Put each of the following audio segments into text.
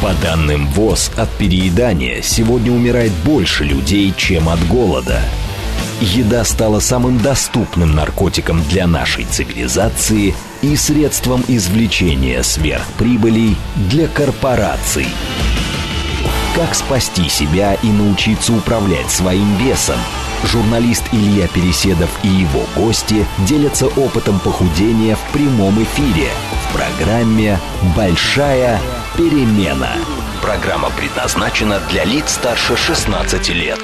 По данным ВОЗ, от переедания сегодня умирает больше людей, чем от голода. Еда стала самым доступным наркотиком для нашей цивилизации и средством извлечения сверхприбылей для корпораций. Как спасти себя и научиться управлять своим весом? Журналист Илья Переседов и его гости делятся опытом похудения в прямом эфире в программе «Большая перемена». Программа предназначена для лиц старше 16 лет.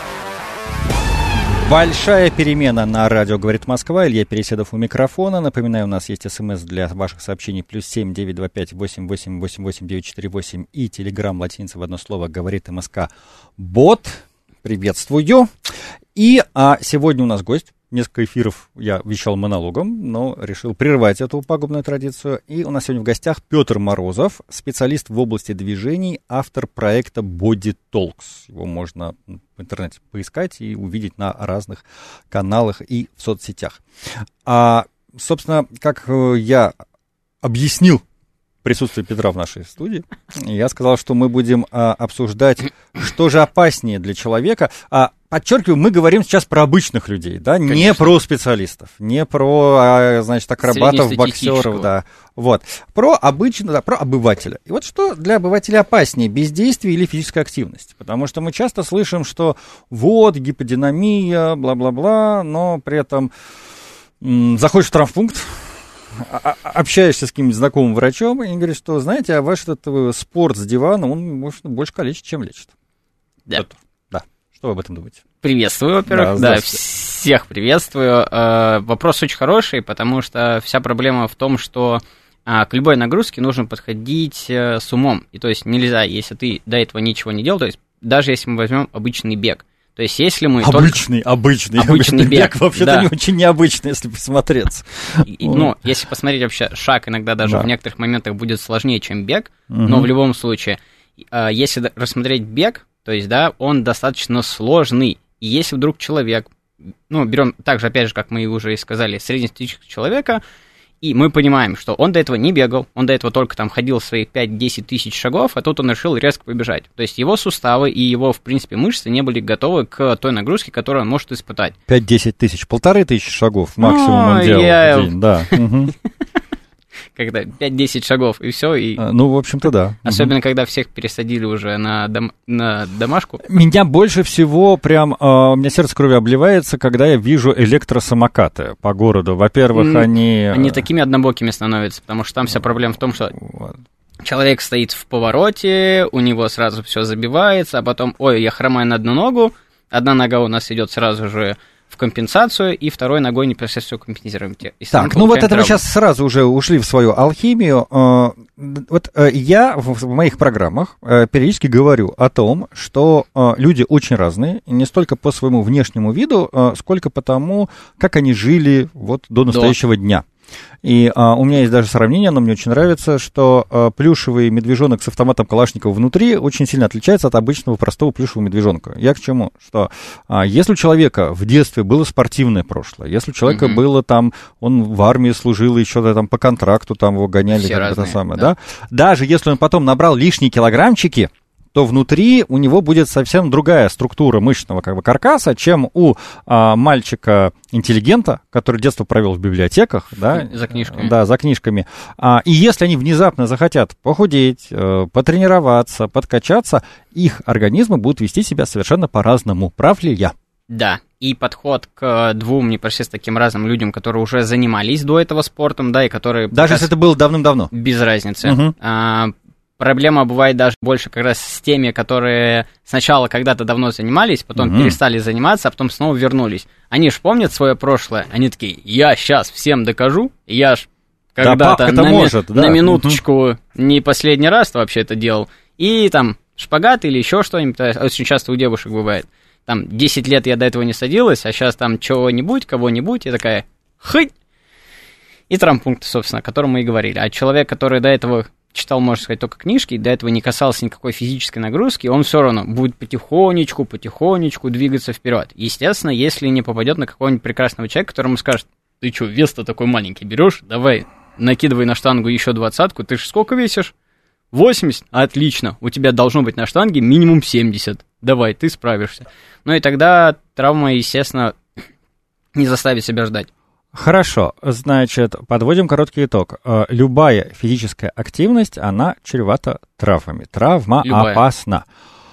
Большая перемена на радио «Говорит Москва». Илья Переседов у микрофона. Напоминаю, у нас есть СМС для ваших сообщений +7 925 88 88 948 и телеграм латиница в одно слово «Говорит МСК Бот». Приветствую. И сегодня у нас гость. Несколько эфиров я вещал монологом, но решил прервать эту пагубную традицию. И у нас сегодня в гостях Петр Морозов, специалист в области движений, автор проекта Body Talks. Его можно в интернете поискать и увидеть на разных каналах и в соцсетях. Собственно, как я объяснил присутствие Петра в нашей студии, я сказал, что мы будем обсуждать, что же опаснее для человека. Подчеркиваю, мы говорим сейчас про обычных людей, да, конечно. Не про специалистов, не про, значит, акробатов, боксеров, да, вот, про обычного, да, про обывателя. И вот что для обывателя опаснее, бездействие или физическая активность? Потому что мы часто слышим, что вот, гиподинамия, бла-бла-бла, но при этом заходишь в травмпункт, общаешься с каким-нибудь знакомым врачом и говоришь, что, знаете, а ваш этот спорт с дивана, он может больше калечит, чем лечит. Да. Вот. Да. Что вы об этом думаете? Приветствую, во-первых. Да, всех приветствую. Вопрос очень хороший, потому что вся проблема в том, что к любой нагрузке нужно подходить с умом. И то есть нельзя, если ты до этого ничего не делал, то есть даже если мы возьмем обычный бег, то есть если мы обычный бег вообще-то да. не очень необычный, если посмотреться. Ну, если посмотреть вообще, шаг иногда даже в некоторых моментах будет сложнее, чем бег, но в любом случае, если рассмотреть бег, то есть, да, он достаточно сложный, и если вдруг человек, ну, берем также, опять же, как мы уже и сказали, среднестатистического человека, и мы понимаем, что он до этого не бегал, он до этого только там ходил свои 5-10 тысяч шагов, а тут он решил резко побежать. То есть его суставы и его, в принципе, мышцы не были готовы к той нагрузке, которую он может испытать. 5-10 тысяч, 1500 шагов максимум он делал в день, да. Когда 5-10 шагов, и все. И... Ну, в общем-то, да. Особенно, когда всех пересадили уже на домашку. Меня больше всего прям... у меня сердце кровью обливается, когда я вижу электросамокаты по городу. Во-первых, Они такими однобокими становятся, потому что там вся проблема в том, что человек стоит в повороте, у него сразу все забивается, а потом, ой, я хромаю на одну ногу, одна нога у нас идет сразу же в компенсацию, и второй ногой непосредственно все компенсируем. Так, ну вот это мы сейчас сразу уже ушли в свою алхимию. Вот я в моих программах периодически говорю о том, что люди очень разные, не столько по своему внешнему виду, сколько по тому, как они жили вот до настоящего дня. И у меня есть даже сравнение, оно мне очень нравится, что плюшевый медвежонок с автоматом Калашникова внутри очень сильно отличается от обычного простого плюшевого медвежонка. Я к чему? Что если у человека в детстве было спортивное прошлое, если у человека было там, он в армии служил, еще там по контракту там его гоняли, как-то самое, да? Даже если он потом набрал лишние килограммчики, то внутри у него будет совсем другая структура мышечного как бы каркаса, чем у мальчика-интеллигента, который детство провел в библиотеках, да, за книжками. Да, за книжками. И если они внезапно захотят похудеть, потренироваться, подкачаться, их организмы будут вести себя совершенно по-разному. Прав ли я? Да, и подход к двум непосредственно таким разным людям, которые уже занимались до этого спортом, да, и которые... Даже если это было давным-давно? Без разницы. Проблема бывает даже больше как раз с теми, которые сначала когда-то давно занимались, потом перестали заниматься, а потом снова вернулись. Они ж помнят свое прошлое, они такие, я сейчас всем докажу, я ж когда-то на минуточку не последний раз вообще это делал, и там шпагат или еще что-нибудь, очень часто у девушек бывает, там 10 лет я до этого не садилась, а сейчас там чего-нибудь, кого-нибудь, и такая, хыть, и травмпункт, собственно, о котором мы и говорили. А человек, который до этого читал, можно сказать, только книжки, до этого не касался никакой физической нагрузки, он все равно будет потихонечку двигаться вперед. Естественно, если не попадет на какого-нибудь прекрасного человека, которому скажет, ты что, вес-то такой маленький берешь, давай, накидывай на штангу еще 20-ку, ты же сколько весишь? 80? Отлично, у тебя должно быть на штанге минимум 70. Давай, ты справишься. Ну и тогда травма, естественно, не заставит себя ждать. Хорошо, значит, подводим короткий итог. Любая физическая активность, она чревата травмами. Травма опасна.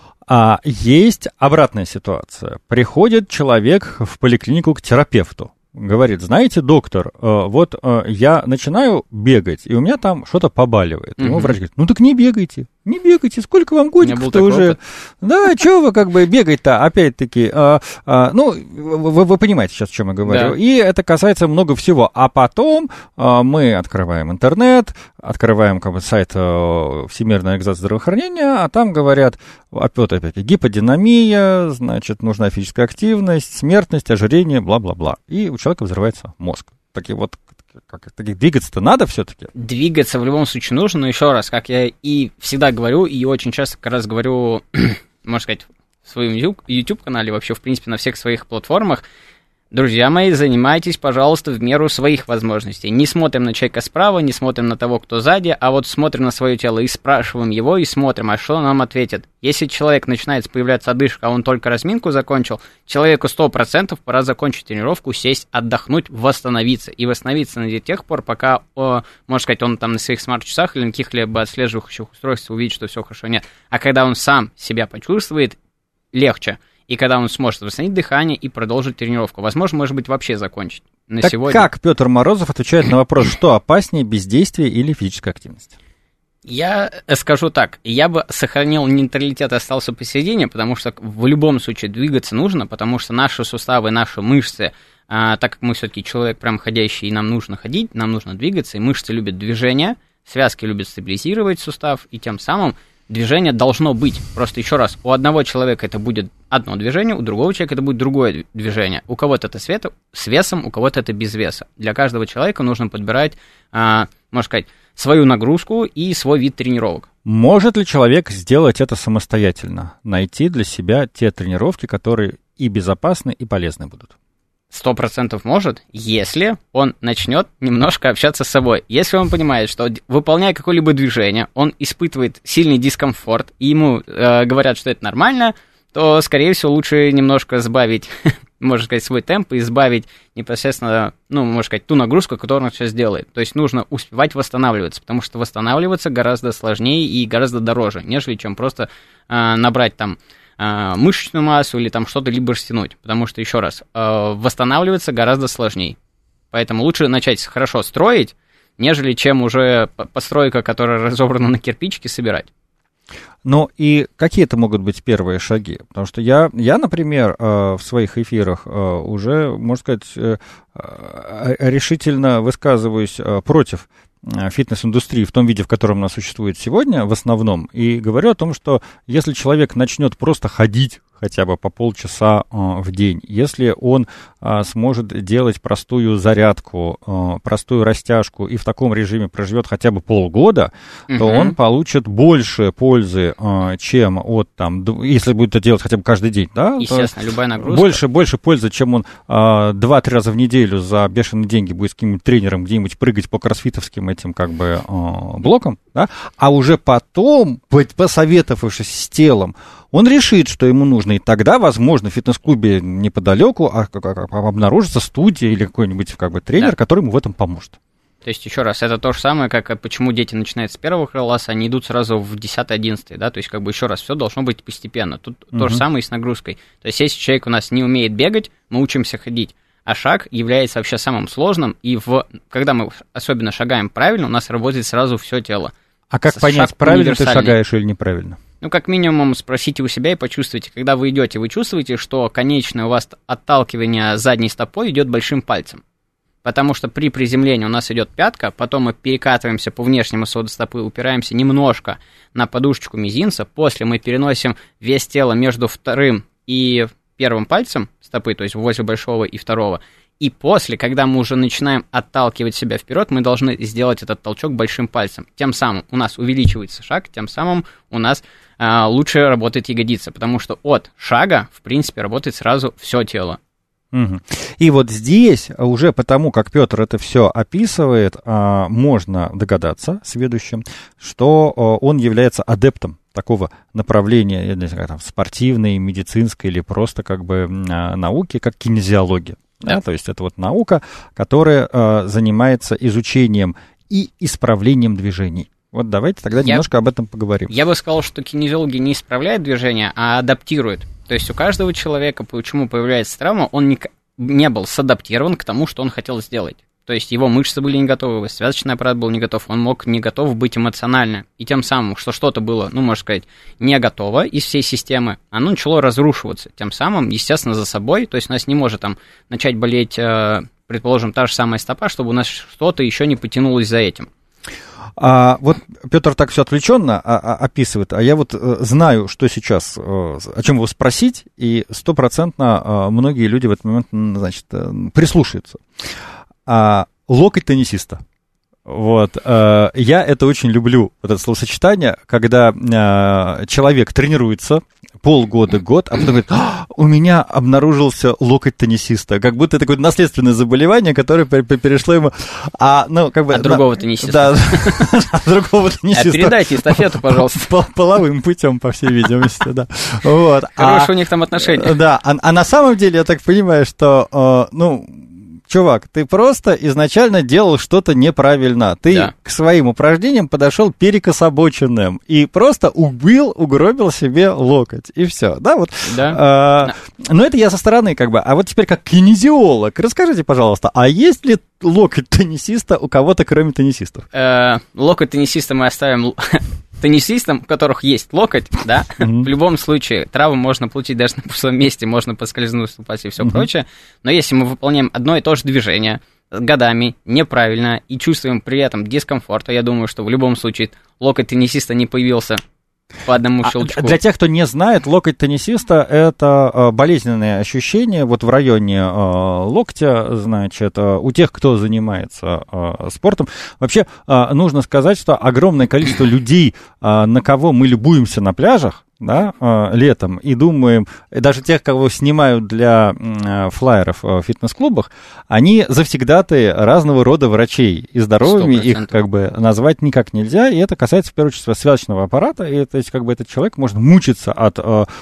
Есть обратная ситуация. Приходит человек в поликлинику к терапевту. Говорит, знаете, доктор, вот я начинаю бегать, и у меня там что-то побаливает. Ему врач говорит, ну так не бегайте, сколько вам годиков-то уже? Да, что вы как бы бегать-то, опять-таки, ну, вы понимаете сейчас, о чем я говорю. Да. И это касается много всего. А потом мы открываем интернет, открываем как бы сайт Всемирной организации здравоохранения, а там говорят, опять гиподинамия, значит, нужна физическая активность, смертность, ожирение, бла-бла-бла. И у человека взрывается мозг. Такие вот, двигаться-то надо все-таки? Двигаться в любом случае нужно, но еще раз, как я и всегда говорю, и очень часто как раз говорю, можно сказать, в своем YouTube-канале, вообще, в принципе, на всех своих платформах, друзья мои, занимайтесь, пожалуйста, в меру своих возможностей. Не смотрим на человека справа, не смотрим на того, кто сзади, а вот смотрим на свое тело и спрашиваем его, и смотрим, а что нам ответит. Если человек начинает появляться одышка, а он только разминку закончил, человеку 100% пора закончить тренировку, сесть, отдохнуть, восстановиться. И восстановиться до тех пор, пока, можно сказать, он там на своих смарт-часах или на каких-либо отслеживающих устройствах увидит, что все хорошо, нет. А когда он сам себя почувствует, легче. И когда он сможет восстановить дыхание и продолжить тренировку. Возможно, может быть, вообще закончить на так сегодня. Как Петр Морозов отвечает на вопрос, что опаснее, бездействие или физическая активность? Я скажу так, я бы сохранил нейтралитет и остался посередине, потому что в любом случае двигаться нужно, потому что наши суставы, наши мышцы, так как мы все-таки человек прям ходящий, и нам нужно ходить, нам нужно двигаться, и мышцы любят движение, связки любят стабилизировать сустав, и тем самым движение должно быть. Просто еще раз, у одного человека это будет одно движение, у другого человека это будет другое движение. У кого-то это с весом, у кого-то это без веса. Для каждого человека нужно подбирать, можно сказать, свою нагрузку и свой вид тренировок. Может ли человек сделать это самостоятельно? Найти для себя те тренировки, которые и безопасны, и полезны будут? 100% может, если он начнет немножко общаться с собой. Если он понимает, что, выполняя какое-либо движение, он испытывает сильный дискомфорт, и ему говорят, что это нормально, то, скорее всего, лучше немножко сбавить, можно сказать, свой темп и сбавить непосредственно, можно сказать, ту нагрузку, которую он сейчас делает. То есть нужно успевать восстанавливаться, потому что восстанавливаться гораздо сложнее и гораздо дороже, нежели чем просто набрать там мышечную массу или там что-то либо растянуть, потому что, еще раз, восстанавливаться гораздо сложнее. Поэтому лучше начать хорошо строить, нежели чем уже постройка, которая разобрана на кирпичики, собирать. Ну и какие это могут быть первые шаги? Потому что я например, в своих эфирах уже, можно сказать, решительно высказываюсь против фитнес-индустрии в том виде, в котором она существует сегодня, в основном, и говорю о том, что если человек начнет просто ходить хотя бы по полчаса в день, если он сможет делать простую зарядку, простую растяжку и в таком режиме проживет хотя бы полгода, то он получит больше пользы, чем от там, если будет это делать хотя бы каждый день, да? Естественно, любая нагрузка. Больше пользы, чем он 2-3 раза в неделю за бешеные деньги будет с каким-нибудь тренером где-нибудь прыгать по кроссфитовским этим как бы блокам, да? А уже потом, посоветовавшись с телом, он решит, что ему нужно, и тогда, возможно, в фитнес-клубе неподалеку обнаружится студия или какой-нибудь как бы тренер, да, который ему в этом поможет. То есть, еще раз, это то же самое, как почему дети начинают с первого класса, они идут сразу в 10-11, да, то есть, как бы, еще раз, все должно быть постепенно. Тут то же самое и с нагрузкой. То есть, если человек у нас не умеет бегать, мы учимся ходить, а шаг является вообще самым сложным, и когда мы особенно шагаем правильно, у нас работает сразу все тело. А как понять, правильно ты шагаешь или неправильно? Как минимум, спросите у себя и почувствуйте. Когда вы идете, вы чувствуете, что конечное у вас отталкивание задней стопой идет большим пальцем. Потому что при приземлении у нас идет пятка, потом мы перекатываемся по внешнему своду стопы, упираемся немножко на подушечку мизинца, после мы переносим вес тела между вторым и первым пальцем стопы, то есть возле большого и второго. И после, когда мы уже начинаем отталкивать себя вперед, мы должны сделать этот толчок большим пальцем. Тем самым у нас увеличивается шаг, тем самым у нас лучше работает ягодица, потому что от шага, в принципе, работает сразу все тело. Угу. И вот здесь уже потому, как Петр это все описывает, можно догадаться сведущим, что он является адептом такого направления, я не знаю, там, спортивной, медицинской или просто как бы науки, как кинезиология. Да, то есть это вот наука, которая занимается изучением и исправлением движений. Вот давайте тогда немножко об этом поговорим. Я бы сказал, что кинезиологи не исправляют движение, а адаптируют. То есть у каждого человека, почему появляется травма, он не был садаптирован к тому, что он хотел сделать. То есть его мышцы были не готовы, его связочный аппарат был не готов, он мог не готов быть эмоционально. И тем самым, что что-то было, можно сказать, не готово из всей системы, оно начало разрушиваться. Тем самым, естественно, за собой, то есть у нас не может там начать болеть, предположим, та же самая стопа, чтобы у нас что-то еще не потянулось за этим. Вот Петр так все отвлеченно описывает, а я вот знаю, что сейчас, о чем его спросить, и 100% многие люди в этот момент, значит, прислушаются. Локоть теннисиста. Вот. Я это очень люблю, вот это словосочетание, когда человек тренируется полгода-год, а потом говорит, у меня обнаружился локоть теннисиста. Как будто это какое-то наследственное заболевание, которое перешло ему... От другого теннисиста. Да, от другого теннисиста. Передайте эстафету, пожалуйста. Половым путем, по всей видимости, да. Хорошие у них там отношения. Да, а на самом деле, я так понимаю, что, чувак, ты просто изначально делал что-то неправильно. Ты к своим упражнениям подошел перекособоченным и просто угробил себе локоть. И все. Да, вот. Да. Но это я со стороны как бы. А вот теперь как кинезиолог, расскажите, пожалуйста, а есть ли локоть теннисиста у кого-то, кроме теннисистов? Локоть теннисиста мы оставим... Теннисистам, у которых есть локоть, да, в любом случае травму можно получить даже на пустом месте, можно поскользнуться, упасть и все прочее, но если мы выполняем одно и то же движение годами неправильно и чувствуем при этом дискомфорт, то я думаю, что в любом случае локоть теннисиста не появился по одному щелчку. Для тех, кто не знает, локоть теннисиста – это болезненное ощущение вот в районе локтя, значит, у тех, кто занимается спортом. Вообще, нужно сказать, что огромное количество людей, на кого мы любуемся на пляжах, да, летом, и думаем, даже тех, кого снимают для флайеров в фитнес-клубах, они завсегдатые разного рода врачей, и здоровыми 100%. Их как бы назвать никак нельзя, и это касается, в первую очередь, связочного аппарата, и то есть как бы этот человек может мучиться от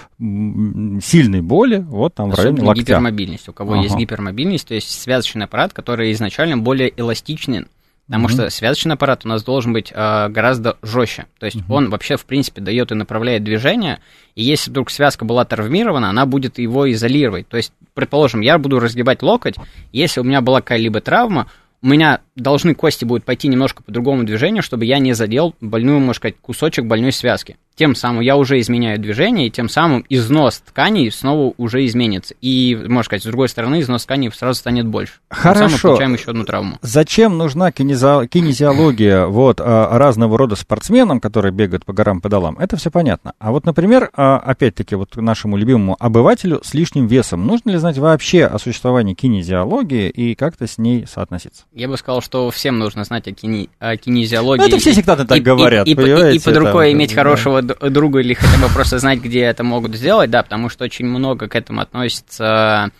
сильной боли, вот там в районе локтя. Гипермобильность, у кого есть гипермобильность, то есть связочный аппарат, который изначально более эластичен, потому что связочный аппарат у нас должен быть гораздо жестче. То есть он вообще, в принципе, дает и направляет движение, и если вдруг связка была травмирована, она будет его изолировать. То есть, предположим, я буду разгибать локоть, если у меня была какая-либо травма, у меня должны кости будут пойти немножко по другому движению, чтобы я не задел больную, можно сказать, кусочек больной связки. Тем самым я уже изменяю движение, и тем самым износ тканей снова уже изменится. И, можно сказать, с другой стороны, износ тканей сразу станет больше. Хорошо. Тем самым мы получаем еще одну травму. Зачем нужна кинезиология вот, разного рода спортсменам, которые бегают по горам, по долам? Это все понятно. А вот, например, опять-таки, вот нашему любимому обывателю с лишним весом, нужно ли знать вообще о существовании кинезиологии и как-то с ней соотноситься? Я бы сказал, что всем нужно знать о кинезиологии. Ну, это все сектанты так говорят, и под рукой иметь хорошего друга или хотя бы просто знать, где это могут сделать, да, потому что очень много к этому относится,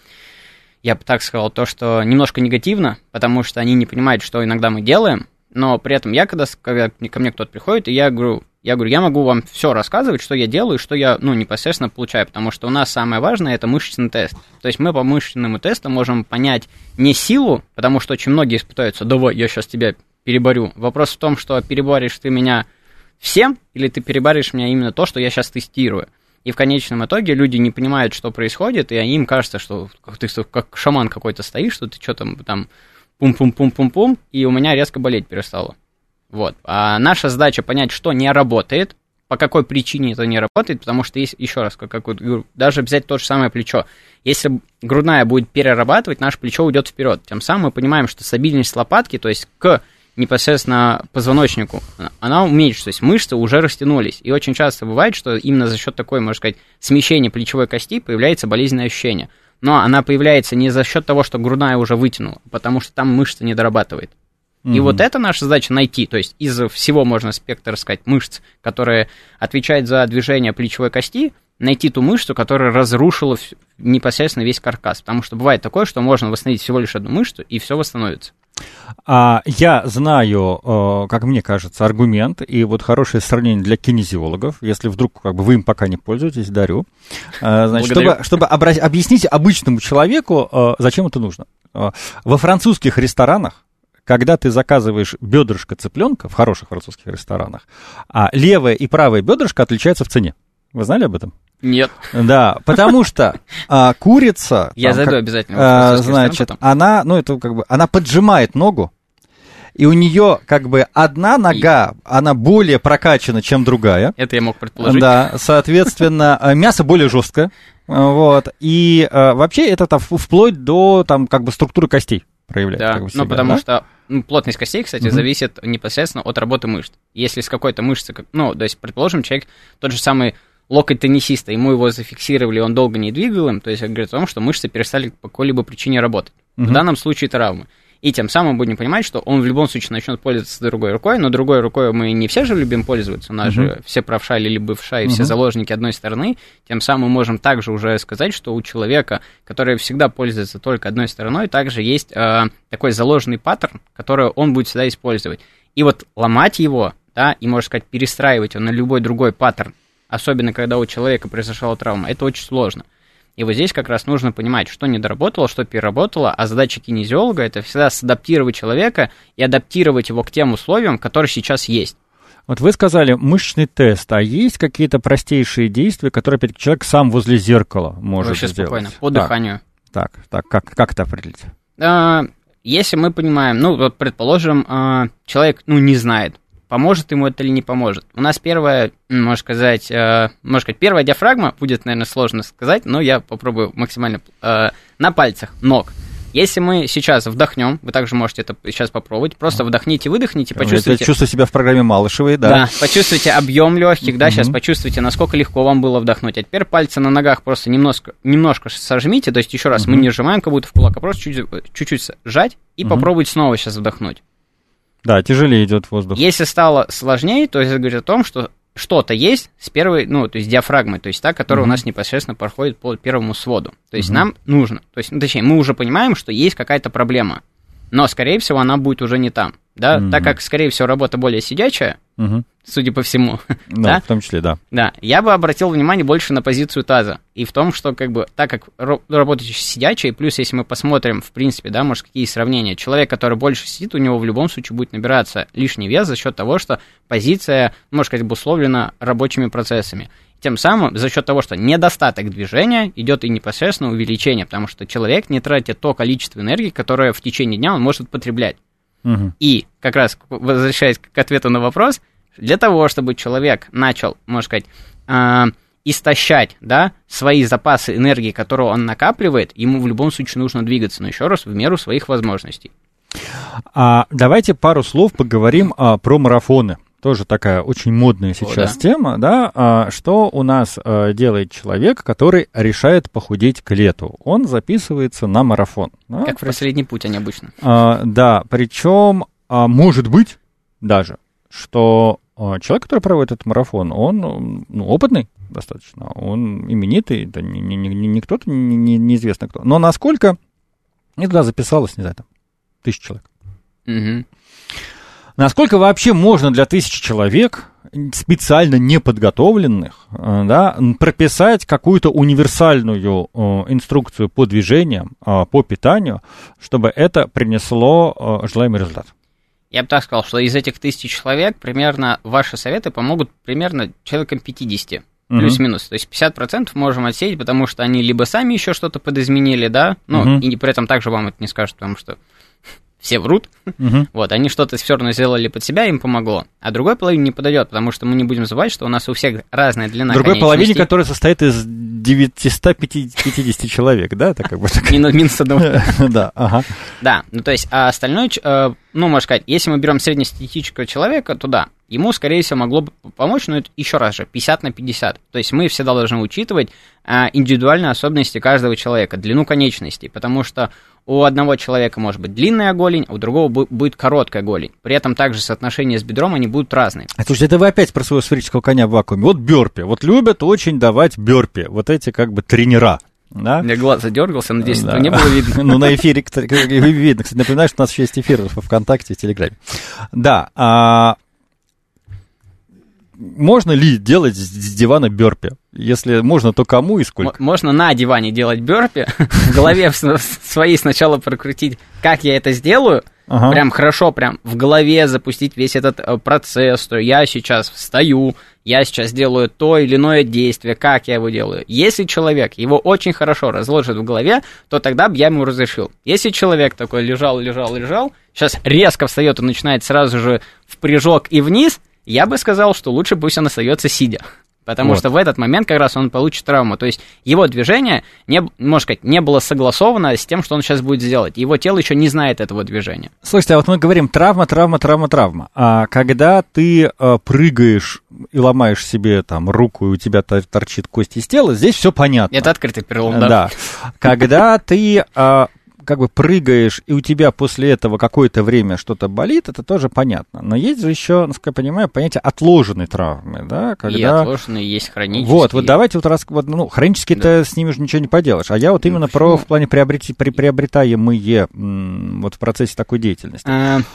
я бы так сказал, то, что немножко негативно, потому что они не понимают, что иногда мы делаем, но при этом когда ко мне кто-то приходит, и я говорю, я могу вам все рассказывать, что я делаю, что я, непосредственно получаю, потому что у нас самое важное – это мышечный тест. То есть мы по мышечному тесту можем понять не силу, потому что очень многие пытаются, давай, я сейчас тебя переборю. Вопрос в том, что переборешь ты меня всем, или ты переборишь меня именно то, что я сейчас тестирую. И в конечном итоге люди не понимают, что происходит, и им кажется, что ты как шаман какой-то стоишь, что ты что там пум-пум-пум-пум-пум, и у меня резко болеть перестало. Вот. А наша задача понять, что не работает, по какой причине это не работает, потому что есть, еще раз, даже взять то же самое плечо. Если грудная будет перерабатывать, наше плечо уйдет вперед. Тем самым мы понимаем, что стабильность лопатки, то есть к непосредственно позвоночнику, она уменьшится, то есть мышцы уже растянулись. И очень часто бывает, что именно за счет такой, можно сказать, смещения плечевой кости появляется болезненное ощущение. Но она появляется не за счет того, что грудная уже вытянула, потому что там мышца не дорабатывает. И вот это наша задача найти, то есть из всего можно спектр, сказать, мышц, которые отвечают за движение плечевой кости, найти ту мышцу, которая разрушила непосредственно весь каркас. Потому что бывает такое, что можно восстановить всего лишь одну мышцу, и все восстановится. Я знаю, как мне кажется, аргумент, и вот хорошее сравнение для кинезиологов, если вдруг вы им пока не пользуетесь, дарю. Значит, чтобы объяснить обычному человеку, зачем это нужно. Во французских ресторанах, когда ты заказываешь бедрышко цыпленка, в хороших французских ресторанах, левое и правое бедрышко отличаются в цене. Вы знали об этом? Нет. Да, потому что курица... Я зайду обязательно. Значит, она поджимает ногу, и у нее одна нога, она более прокачана, чем другая. Это я мог предположить. Да, соответственно, мясо более жесткое. Вот, и вообще это вплоть до структуры костей проявляет. Да, потому что плотность костей, кстати, зависит непосредственно от работы мышц. Если с какой-то мышцы, то есть, предположим, человек, тот же самый локоть теннисиста, ему его зафиксировали, он долго не двигал им, то есть это говорит о том, что мышцы перестали по какой-либо причине работать. В данном случае травмы. И тем самым будем понимать, что он в любом случае начнет пользоваться другой рукой, но другой рукой мы не все же любим пользоваться, у нас же все правша или бывша, и все заложники одной стороны, тем самым мы можем также уже сказать, что у человека, который всегда пользуется только одной стороной, также есть такой заложенный паттерн, который он будет всегда использовать. И вот ломать его, да, и, можно сказать, перестраивать его на любой другой паттерн, особенно когда у человека произошла травма, это очень сложно. И вот здесь как раз нужно понимать, что недоработало, что переработало, а задача кинезиолога – это всегда садаптировать человека и адаптировать его к тем условиям, которые сейчас есть. Вот вы сказали мышечный тест, а есть какие-то простейшие действия, которые опять человек сам возле зеркала может вообще сделать? Спокойно, по дыханию. Так, как это определить? Если мы понимаем, вот предположим, человек, не знает, поможет ему это или не поможет. У нас первая диафрагма, будет, наверное, сложно сказать, но я попробую максимально на пальцах ног. Если мы сейчас вдохнем, вы также можете это сейчас попробовать, просто вдохните, выдохните, почувствуйте... Чувствую себя в программе Малышевой, да. Да, почувствуйте объем легких, да, сейчас почувствуйте, насколько легко вам было вдохнуть. А теперь пальцы на ногах просто немножко сожмите, то есть еще раз, мы не сжимаем как будто в кулак, а просто чуть-чуть сжать и попробуйте снова сейчас вдохнуть. Да, тяжелее идет воздух. Если стало сложнее, то это говорит о том, что что-то есть с первой, то есть диафрагмой, то есть та, которая у нас непосредственно проходит по первому своду. То есть нам нужно, точнее, мы уже понимаем, что есть какая-то проблема, но, скорее всего, она будет уже не там, да, так как, скорее всего, работа более сидячая, судя по всему. Да, в том числе, да. Да, я бы обратил внимание больше на позицию таза, и в том, что, так как работаете сидячая, плюс, если мы посмотрим, в принципе, да, может, какие сравнения, человек, который больше сидит, у него в любом случае будет набираться лишний вес за счет того, что позиция, можно сказать, обусловлена рабочими процессами. Тем самым, за счет того, что недостаток движения, идет и непосредственно увеличение, потому что человек не тратит то количество энергии, которое в течение дня он может потреблять. И, как раз, возвращаясь к ответу на вопрос, для того, чтобы человек начал, можно сказать, истощать, да, свои запасы энергии, которую он накапливает, ему в любом случае нужно двигаться, но еще раз, в меру своих возможностей. Давайте пару слов поговорим про марафоны. Тоже такая очень модная сейчас тема, да, что у нас делает человек, который решает похудеть к лету. Он записывается на марафон. Да? Как в «Последний путь» они обычно. Да, причем может быть даже, что человек, который проводит этот марафон, он опытный достаточно, он именитый, это не кто-то, неизвестно кто. Но насколько, и туда записалось, не знаю, 1000 человек. Насколько вообще можно для 1000 человек, специально неподготовленных, да, прописать какую-то универсальную инструкцию по движениям, по питанию, чтобы это принесло желаемый результат? Я бы так сказал, что из этих 1000 человек примерно ваши советы помогут примерно человекам 50, плюс-минус. То есть 50% можем отсеять, потому что они либо сами еще что-то подизменили, да, и при этом также вам это не скажут, потому что все врут, вот, они что-то все равно сделали под себя, им помогло, а другой половине не подойдет, потому что мы не будем забывать, что у нас у всех разная длина конечностей. Другой половине, которая состоит из 950 человек, да, это как бы... Минус одного. Да, ага. Да, то есть, а остальной ну, можно сказать, если мы берем среднестатистического человека, то да, ему, скорее всего, могло бы помочь, но это еще раз же, 50/50. То есть мы всегда должны учитывать индивидуальные особенности каждого человека, длину конечностей, потому что у одного человека может быть длинная голень, а у другого будет короткая голень. При этом также соотношения с бедром, они будут разные. Слушайте, это вы опять про своего сферического коня в вакууме. Вот бёрпи. Вот любят очень давать бёрпи. Вот эти как бы тренера. Да? У меня глаз задергался, надеюсь, этого не было видно. Ну, на эфире видно. Кстати, напоминаю, что у нас еще есть эфир во ВКонтакте и Телеграме. Да. Можно ли делать с дивана бёрпи? Если можно, то кому и сколько? Можно на диване делать бёрпи, в голове своей сначала прокрутить, как я это сделаю, прям хорошо, прям в голове запустить весь этот процесс, что я сейчас встаю, я сейчас делаю то или иное действие, как я его делаю. Если человек его очень хорошо разложит в голове, то тогда бы я ему разрешил. Если человек такой лежал, сейчас резко встает и начинает сразу же в прыжок и вниз, я бы сказал, что лучше пусть он остается сидя. Потому что в этот момент как раз он получит травму. То есть его движение, можно сказать, не было согласовано с тем, что он сейчас будет делать. Его тело еще не знает этого движения. Слушайте, а вот мы говорим травма. А когда ты прыгаешь и ломаешь себе там руку, и у тебя торчит кость из тела, здесь все понятно. Это открытый перелом, да. Да. Когда ты как бы прыгаешь, и у тебя после этого какое-то время что-то болит, это тоже понятно. Но есть же еще, насколько я понимаю, понятие отложенной травмы, да? Когда... И отложенные, есть хронические. Вот давайте хронические-то с ними уже ничего не поделаешь. А я вот именно в плане приобретаемые вот в процессе такой деятельности.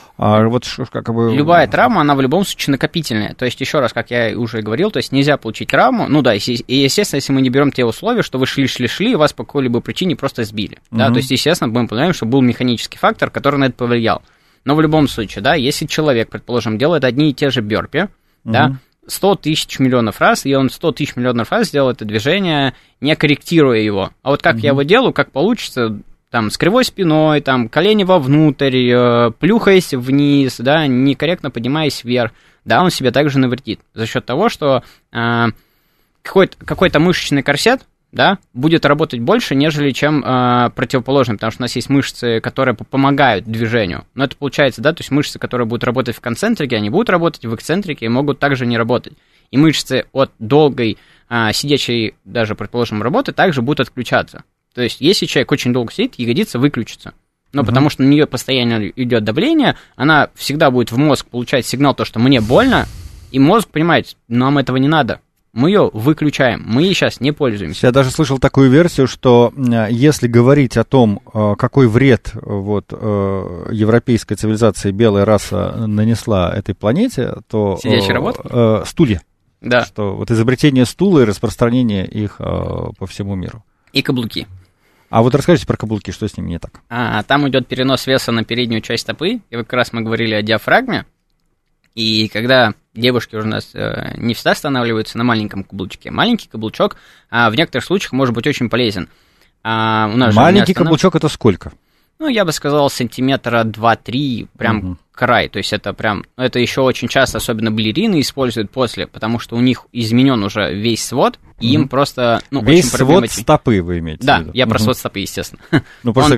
Любая травма, она в любом случае накопительная. То есть, еще раз, как я уже говорил, то есть нельзя получить травму, и естественно, если мы не берем те условия, что вы шли, и вас по какой-либо причине просто сбили. Да? То есть, естественно, мы понимаем, что был механический фактор, который на это повлиял. Но в любом случае, да, если человек, предположим, делает одни и те же бёрпи, да, 100 тысяч миллионов раз, и он 100 тысяч миллионов раз сделал это движение, не корректируя его. А вот как я его делаю, как получится, там, с кривой спиной, там, колени вовнутрь, плюхаясь вниз, да, некорректно поднимаясь вверх, да, он себе также навредит. За счет того, что какой-то мышечный корсет, да, будет работать больше, нежели чем противоположный, потому что у нас есть мышцы, которые помогают движению. Но это получается, да, то есть мышцы, которые будут работать в концентрике, они будут работать в эксцентрике и могут также не работать. И мышцы от долгой сидячей, даже, предположим, работы также будут отключаться. То есть если человек очень долго сидит, ягодица выключится. Но потому что на нее постоянно идет давление, она всегда будет в мозг получать сигнал, то, что мне больно, и мозг понимает, нам этого не надо. Мы ее выключаем, мы ей сейчас не пользуемся. Я даже слышал такую версию, что если говорить о том, какой вред европейской цивилизации белая раса нанесла этой планете, то... Сидячая работа? Стулья. Да. Что вот изобретение стула и распространение их по всему миру. И каблуки. А вот расскажите про каблуки, что с ними не так? Там идет перенос веса на переднюю часть стопы, и как раз мы говорили о диафрагме, и когда девушки уже у нас не всегда останавливаются на маленьком каблучке, маленький каблучок в некоторых случаях может быть очень полезен. У нас маленький каблучок это сколько? Ну, я бы сказал, сантиметра 2-3, прям край. То есть это прям, это еще очень часто, особенно балерины, используют после, потому что у них изменен уже весь свод, и им просто, весь очень свод стопы вы имеете в виду? Да, я про свод стопы, естественно. Ну, просто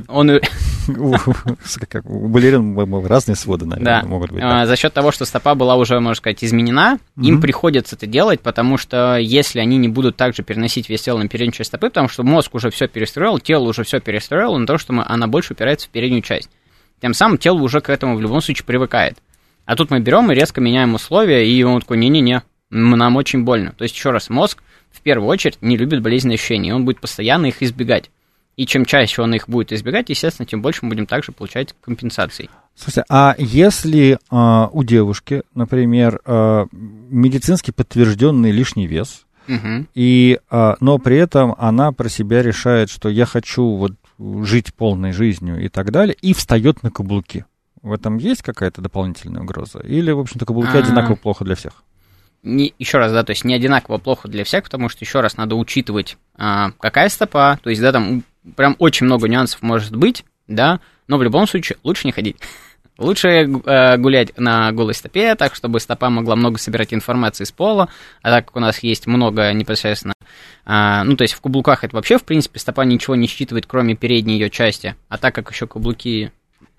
у балерин разные своды, наверное, могут быть. За счет того, что стопа была уже, можно сказать, изменена, им приходится это делать, потому что если они не будут также переносить весь тело на переднюю часть стопы, потому что мозг уже все перестроил, тело уже все перестроило на то, что она больше упирается в переднюю часть. Тем самым тело уже к этому в любом случае привыкает. А тут мы берем и резко меняем условия, и он такой, не-не-не, нам очень больно. То есть, еще раз, мозг в первую очередь не любит болезненные ощущения, он будет постоянно их избегать. И чем чаще он их будет избегать, естественно, тем больше мы будем также получать компенсации. Слушайте, а если у девушки, например, медицински подтвержденный лишний вес, но при этом она про себя решает, что я хочу вот жить полной жизнью и так далее, и встает на каблуки. В этом есть какая-то дополнительная угроза? Или, в общем-то, каблуки одинаково плохо для всех? Еще раз, да, то есть не одинаково плохо для всех, потому что, еще раз, надо учитывать, какая стопа, то есть, да, там прям очень много нюансов может быть, да, но в любом случае лучше не ходить. Лучше гулять на голой стопе, так, чтобы стопа могла много собирать информации с пола, а так как у нас есть много непосредственно, то есть в каблуках это вообще, в принципе, стопа ничего не считывает, кроме передней ее части, а так как еще каблуки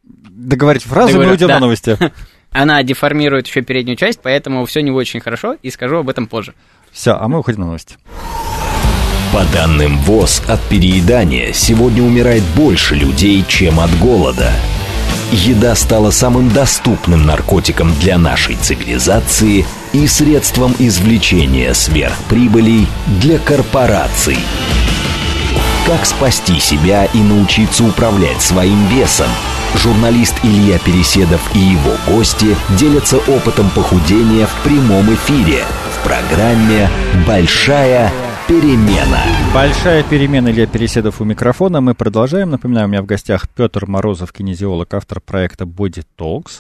договорить фразу, мы уйдем на новости. Она деформирует еще переднюю часть, поэтому все не очень хорошо, и скажу об этом позже. Все, а мы уходим на новости. По данным ВОЗ, от переедания сегодня умирает больше людей, чем от голода. Еда стала самым доступным наркотиком для нашей цивилизации и средством извлечения сверхприбылей для корпораций. Как спасти себя и научиться управлять своим весом? Журналист Илья Переседов и его гости делятся опытом похудения в прямом эфире в программе «Большая перемена». Большая перемена. Илья Переседов у микрофона. Мы продолжаем. Напоминаю, у меня в гостях Петр Морозов, кинезиолог, автор проекта Body Talks.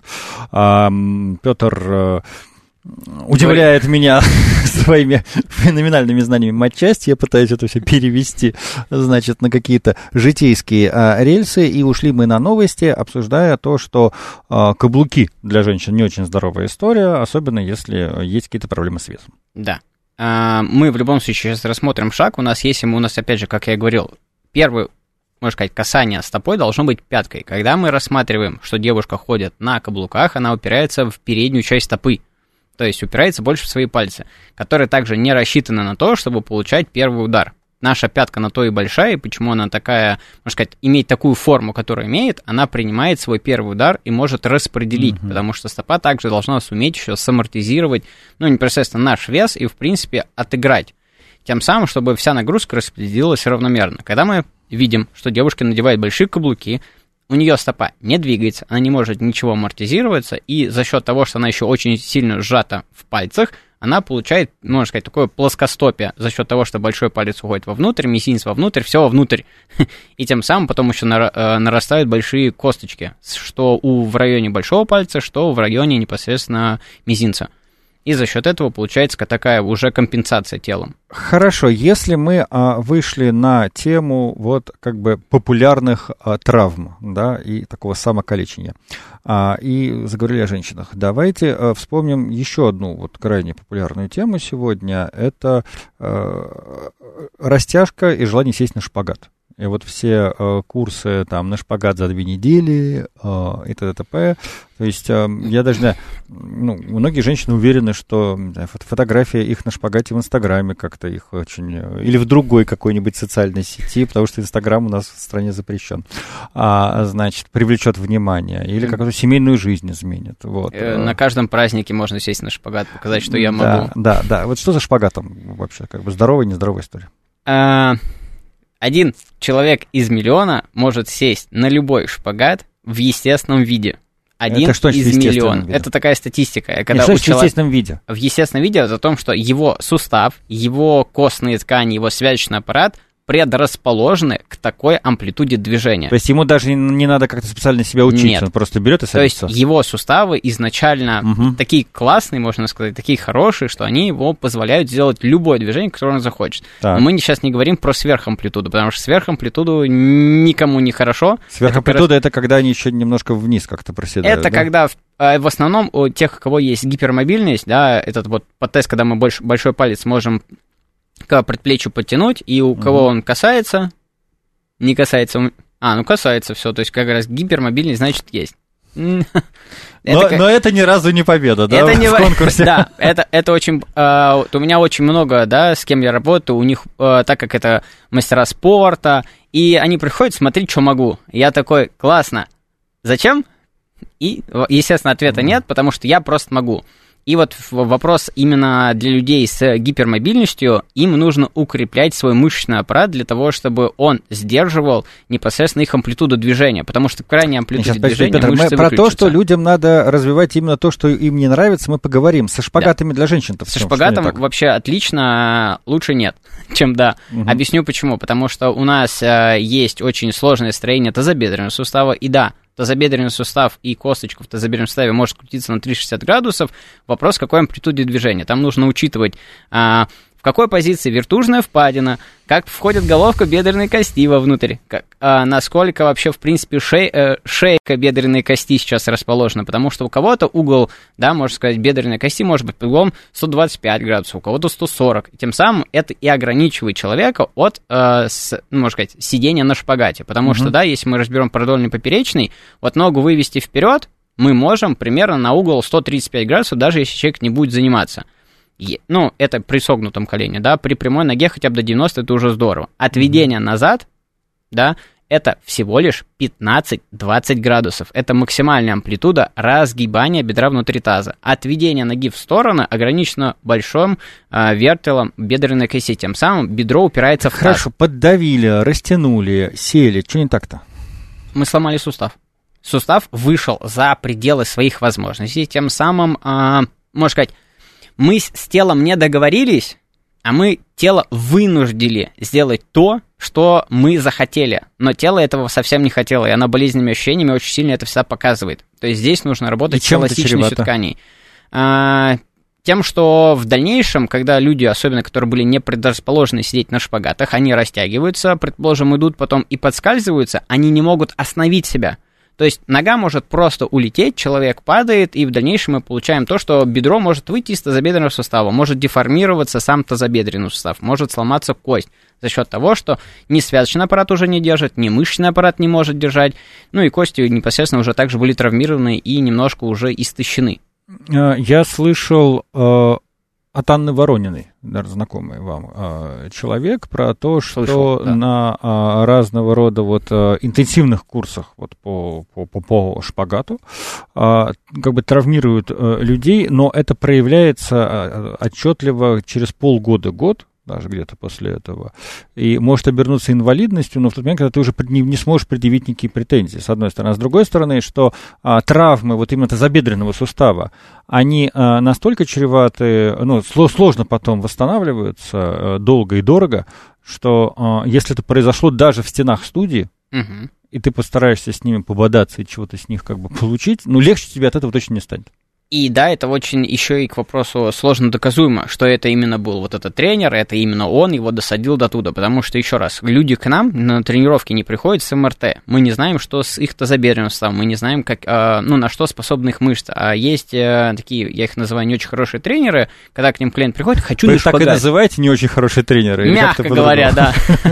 Петр удивляет меня своими феноменальными знаниями матчасти. Я пытаюсь это все перевести, значит, на какие-то житейские рельсы. И ушли мы на новости, обсуждая то, что каблуки для женщин не очень здоровая история, особенно если есть какие-то проблемы с весом. Да. Мы в любом случае сейчас рассмотрим шаг. У нас опять же, как я говорил, первый, можно сказать, касание стопой должно быть пяткой. Когда мы рассматриваем, что девушка ходит на каблуках, она упирается в переднюю часть стопы. То есть упирается больше в свои пальцы, которые также не рассчитаны на то, чтобы получать первый удар. Наша пятка на то и большая, и почему она такая, можно сказать, имеет такую форму, которую имеет, она принимает свой первый удар и может распределить, потому что стопа также должна суметь еще самортизировать, непосредственно наш вес и, в принципе, отыграть. Тем самым, чтобы вся нагрузка распределилась равномерно. Когда мы видим, что девушка надевает большие каблуки, у нее стопа не двигается, она не может ничего амортизироваться, и за счет того, что она еще очень сильно сжата в пальцах, она получает, можно сказать, такое плоскостопие за счет того, что большой палец уходит вовнутрь, мизинец вовнутрь, все вовнутрь. И тем самым потом еще нарастают большие косточки, что в районе большого пальца, что в районе непосредственно мизинца. И за счет этого получается такая уже компенсация телом. Хорошо, если мы вышли на тему популярных травм, да, и такого самокалечения, и заговорили о женщинах, давайте вспомним еще одну крайне популярную тему сегодня. Это растяжка и желание сесть на шпагат. И все курсы на шпагат за 2 недели и т.д. То есть я даже знаю, многие женщины уверены, что фотография их на шпагате в Инстаграме как-то их очень... Или в другой какой-нибудь социальной сети, потому что Инстаграм у нас в стране запрещен. Привлечет внимание. Или какую-то семейную жизнь изменит. На каждом празднике можно сесть на шпагат, показать, что я могу. Да. Что за шпагатом вообще? Здоровая, нездоровая история? Один человек из миллиона может сесть на любой шпагат в естественном виде. Один из миллиона. Это такая статистика. Когда в естественном виде? В естественном виде о том, что его сустав, его костные ткани, его связочный аппарат предрасположены к такой амплитуде движения. То есть ему даже не надо как-то специально себя учить, Нет. Он просто берет и садится? То есть его суставы изначально такие классные, можно сказать, такие хорошие, что они его позволяют сделать любое движение, которое он захочет. Так. Но мы сейчас не говорим про сверхамплитуду, потому что сверхамплитуду никому не хорошо. Сверхамплитуда это когда они еще немножко вниз как-то проседают. Это когда в основном у тех, у кого есть гипермобильность, да, этот подтест, когда мы большой палец можем к предплечью подтянуть, и у кого он касается, не касается, касается, все, то есть как раз гипермобильность, значит, есть. Но это ни разу не победа, да, в конкурсе? Да, это очень... У меня очень много, да, с кем я работаю, у них, так как это мастера спорта, и они приходят смотреть, что могу. Я такой, классно, зачем? И, естественно, ответа нет, потому что я просто могу. И вопрос именно для людей с гипермобильностью, им нужно укреплять свой мышечный аппарат для того, чтобы он сдерживал непосредственно их амплитуду движения, потому что в крайней амплитуде движения Петр, мышцы про то, что людям надо развивать именно то, что им не нравится, мы поговорим. Со шпагатами для женщин-то Со шпагатом вообще отлично, лучше нет, чем да. Объясню почему. Потому что у нас есть очень сложное строение тазобедренного сустава, и да, тазобедренный сустав и косточка в тазобедренном суставе может крутиться на 360 градусов. Вопрос, в какой амплитуде движения. Там нужно учитывать, в какой позиции вертужная впадина, как входит головка бедренной кости вовнутрь, насколько вообще, в принципе, шейка бедренной кости сейчас расположена, потому что у кого-то угол, да, можно сказать, бедренной кости может быть под углом 125 градусов, у кого-то 140, и тем самым это и ограничивает человека от, можно сказать, сидения на шпагате, потому что, да, если мы разберем продольный поперечный, вот ногу вывести вперед, мы можем примерно на угол 135 градусов, даже если человек не будет заниматься. Ну, это при согнутом колене, да, при прямой ноге хотя бы до 90 это уже здорово. Отведение назад, да, это всего лишь 15-20 градусов. Это максимальная амплитуда разгибания бедра внутри таза. Отведение ноги в сторону ограничено большим вертелом бедренной кости, тем самым бедро упирается в таз. Хорошо, поддавили, растянули, сели, что не так-то? Мы сломали сустав. Сустав вышел за пределы своих возможностей, тем самым, можно сказать, мы с телом не договорились, а мы тело вынудили сделать то, что мы захотели. Но тело этого совсем не хотело, и оно болезненными ощущениями очень сильно это всегда показывает. То есть здесь нужно работать с эластичностью тканей. Тем, что в дальнейшем, когда люди, особенно которые были не предрасположены сидеть на шпагатах, они растягиваются, предположим, идут потом и подскальзываются, они не могут остановить себя. То есть нога может просто улететь, человек падает, и в дальнейшем мы получаем то, что бедро может выйти из тазобедренного сустава, может деформироваться сам тазобедренный сустав, может сломаться кость за счет того, что ни связочный аппарат уже не держит, ни мышечный аппарат не может держать, ну и кости непосредственно уже также были травмированы и немножко уже истощены. Я слышал от Анны Ворониной, наверное, знакомый вам человек, про то, что слышал, да, на разного рода вот интенсивных курсах вот по шпагату как бы травмируют людей, но это проявляется отчетливо через полгода-год, даже где-то после этого, и может обернуться инвалидностью, но в тот момент, когда ты уже не сможешь предъявить никакие претензии, с одной стороны. А с другой стороны, что травмы вот именно тазобедренного сустава, они настолько чреваты, ну, сложно потом восстанавливаются, долго и дорого, что если это произошло даже в стенах студии, и ты постараешься с ними пободаться и чего-то с них как бы получить, ну, легче тебе от этого точно не станет. И да, это очень еще и к вопросу сложно доказуемо, что это именно был вот этот тренер, это именно он его досадил до туда, потому что, еще раз, люди к нам на тренировки не приходят с МРТ, мы не знаем, что с их тазобедренным суставом, мы не знаем, как, на что способны их мышцы, а есть такие, я их называю, не очень хорошие тренеры, когда к ним клиент приходит, хочу на шпагат. Вы так и называете не очень хорошие тренеры? Мягко говоря, да.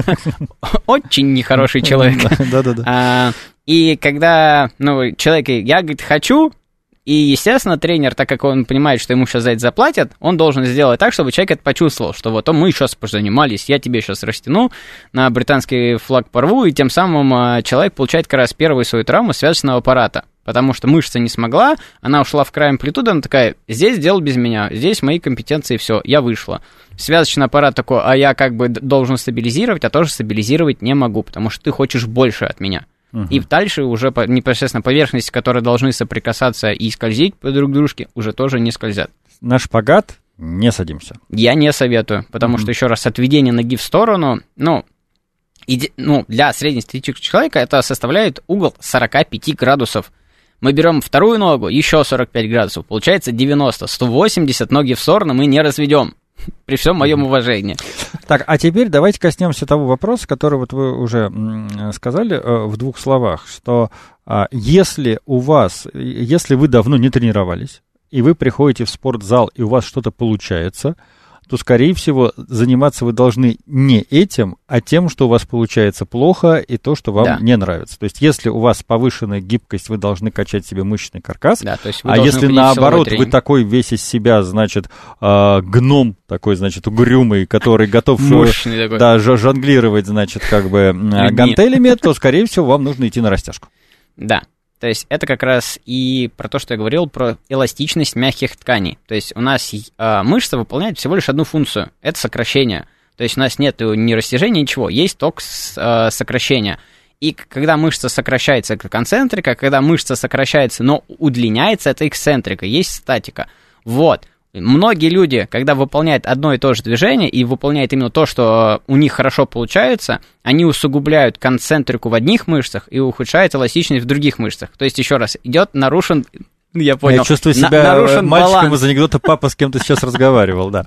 Очень нехороший человек. Да-да-да. И когда, человек, я, говорит, хочу. И, естественно, тренер, так как он понимает, что ему сейчас за это заплатят, он должен сделать так, чтобы человек это почувствовал, что вот мы сейчас позанимались, я тебе сейчас растяну, на британский флаг порву, и тем самым человек получает как раз первую свою травму связочного аппарата, потому что мышца не смогла, она ушла в край амплитуды, она такая, здесь делал без меня, здесь мои компетенции, все, я вышла. Связочный аппарат такой, а я как бы должен стабилизировать, а тоже стабилизировать не могу, потому что ты хочешь больше от меня. И дальше уже непосредственно поверхности, которые должны соприкасаться и скользить по друг дружке, уже тоже не скользят. На шпагат не садимся. Я не советую, потому что, еще раз, отведение ноги в сторону, для среднестатистического человека это составляет угол 45 градусов. Мы берем вторую ногу, еще 45 градусов, получается 90, 180 ноги в сторону мы не разведем. При всем моем уважении. Так, а теперь давайте коснемся того вопроса, который вот вы уже сказали в двух словах, что если вы давно не тренировались, и вы приходите в спортзал, и у вас что-то получается, то, скорее всего, заниматься вы должны не этим, а тем, что у вас получается плохо, и то, что вам не нравится. То есть, если у вас повышенная гибкость, вы должны качать себе мышечный каркас, то есть а если наоборот, вы такой весь из себя, значит, гном такой, значит, угрюмый, который готов жонглировать, значит, как бы гантелями, то, скорее всего, вам нужно идти на растяжку. Да. То есть это как раз и про то, что я говорил, про эластичность мягких тканей. То есть у нас мышца выполняет всего лишь одну функцию – это сокращение. То есть у нас нет ни растяжения, ничего, есть только сокращение. И когда мышца сокращается, это концентрика, когда мышца сокращается, но удлиняется, это эксцентрика, есть статика. Вот. Многие люди, когда выполняют одно и то же движение и выполняют именно то, что у них хорошо получается, они усугубляют концентрику в одних мышцах и ухудшают эластичность в других мышцах. То есть, еще раз, идет нарушен Я понял. Я чувствую себя мальчиком из анекдота «Папа, с кем ты сейчас разговаривал», да.